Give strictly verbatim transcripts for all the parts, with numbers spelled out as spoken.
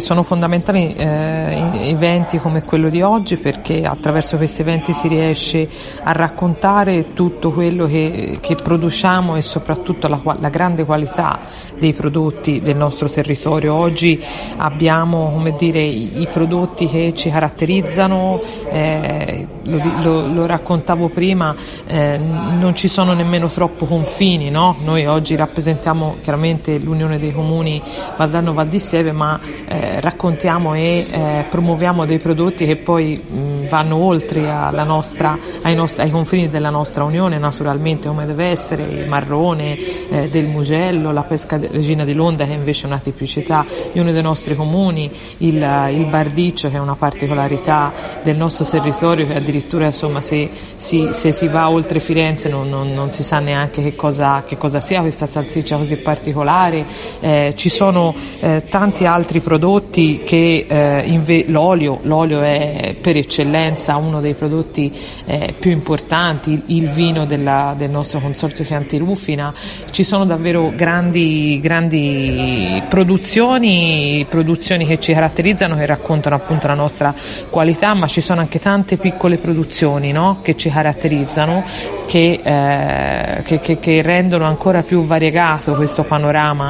Sono fondamentali eh, eventi come quello di oggi, perché attraverso questi eventi si riesce a raccontare tutto quello che, che produciamo e soprattutto la, la grande qualità dei prodotti del nostro territorio. Oggi abbiamo, come dire, i, i prodotti che ci caratterizzano, eh, lo, lo, lo raccontavo prima, eh, non ci sono nemmeno troppo confini, no? Noi oggi rappresentiamo chiaramente l'Unione dei Comuni Valdarno Val di Sieve, ma eh, raccontiamo e eh, promuoviamo dei prodotti che poi mh, vanno oltre alla nostra, ai, nostri, ai confini della nostra Unione, naturalmente, come deve essere il marrone eh, del Mugello, la pesca regina di Londa, che invece è una tipicità di uno dei nostri comuni, il, il bardiccio, che è una particolarità del nostro territorio, che addirittura, insomma, se si, se si va oltre Firenze non, non, non si sa neanche che cosa, che cosa sia questa salsiccia così particolare. Eh, ci sono eh, tanti altri prodotti che eh, inve- l'olio, l'olio è per eccellenza uno dei prodotti eh, più importanti, il, il vino della, del nostro consorzio Chianti Rufina. Ci sono davvero grandi, grandi produzioni, produzioni che ci caratterizzano, che raccontano appunto la nostra qualità, ma ci sono anche tante piccole produzioni, no? Che ci caratterizzano, che, eh, che, che, che rendono ancora più variegato questo panorama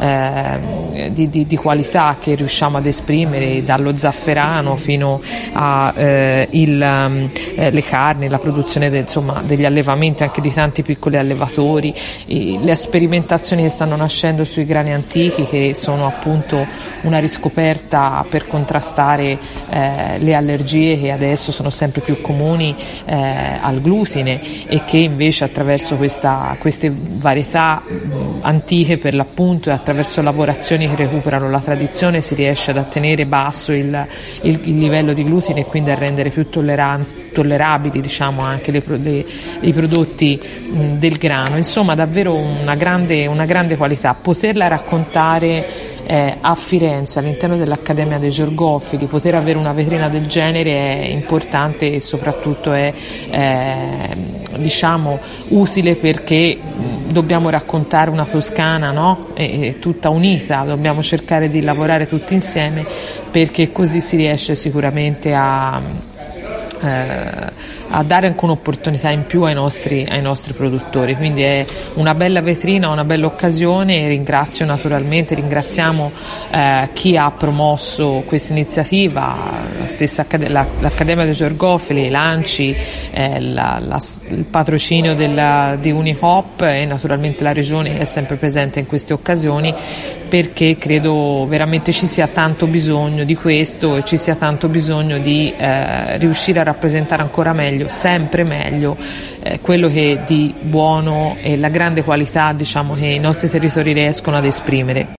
eh, di, di, di qualità che riusciamo ad esprimere, dallo zafferano fino a eh, il, eh, le carni, la produzione de, insomma, degli allevamenti anche di tanti piccoli allevatori, e le sperimentazioni che stanno nascendo sui grani antichi, che sono appunto una riscoperta per contrastare eh, le allergie che adesso sono sempre più comuni eh, al glutine, e che invece attraverso questa, queste varietà mh, antiche per l'appunto, e attraverso lavorazioni che recuperano la tradizione, si riesce ad tenere basso il, il, il livello di glutine, e quindi a rendere più tolleranti tollerabili, diciamo, anche le, le, i prodotti mh, del grano. Insomma, davvero una grande, una grande qualità. Poterla raccontare eh, a Firenze, all'interno dell'Accademia dei Georgofili, poter avere una vetrina del genere è importante, e soprattutto è eh, diciamo utile, perché mh, dobbiamo raccontare una Toscana, no? E, e tutta unita, dobbiamo cercare di lavorare tutti insieme, perché così si riesce sicuramente a a dare anche un'opportunità in più ai nostri, ai nostri produttori. Quindi è una bella vetrina, una bella occasione. Ringrazio naturalmente, ringraziamo eh, chi ha promosso questa iniziativa, la stessa la, l'Accademia dei Georgofili, l'Anci, eh, la, la, il patrocinio della, di Unihop, e naturalmente la Regione è sempre presente in queste occasioni, perché credo veramente ci sia tanto bisogno di questo, e ci sia tanto bisogno di eh, riuscire a rappresentare ancora meglio, sempre meglio, eh, quello che di buono e la grande qualità, diciamo, che i nostri territori riescono ad esprimere.